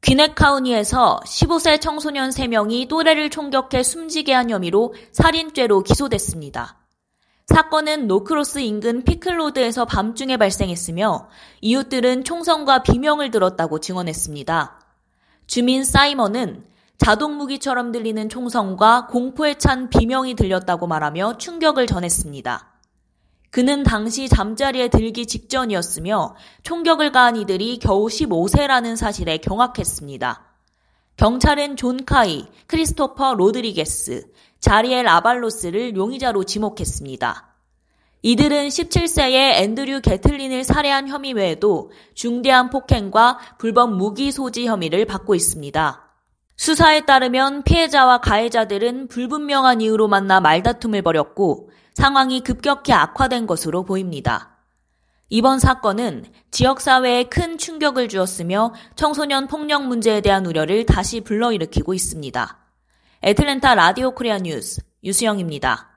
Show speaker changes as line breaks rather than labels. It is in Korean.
귀넷 카운티에서 15세 청소년 3명이 또래를 총격해 숨지게 한 혐의로 살인죄로 기소됐습니다. 사건은 노크로스 인근 피클로드에서 밤중에 발생했으며 이웃들은 총성과 비명을 들었다고 증언했습니다. 주민 사이먼은 자동무기처럼 들리는 총성과 공포에 찬 비명이 들렸다고 말하며 충격을 전했습니다. 그는 당시 잠자리에 들기 직전이었으며 총격을 가한 이들이 겨우 15세라는 사실에 경악했습니다. 경찰은 존 카이, 크리스토퍼 로드리게스, 자리엘 아발로스를 용의자로 지목했습니다. 이들은 17세의 앤드류 게틀린을 살해한 혐의 외에도 중대한 폭행과 불법 무기 소지 혐의를 받고 있습니다. 수사에 따르면 피해자와 가해자들은 불분명한 이유로 만나 말다툼을 벌였고 상황이 급격히 악화된 것으로 보입니다. 이번 사건은 지역사회에 큰 충격을 주었으며 청소년 폭력 문제에 대한 우려를 다시 불러일으키고 있습니다. 애틀랜타 라디오 코리아 뉴스 유수영입니다.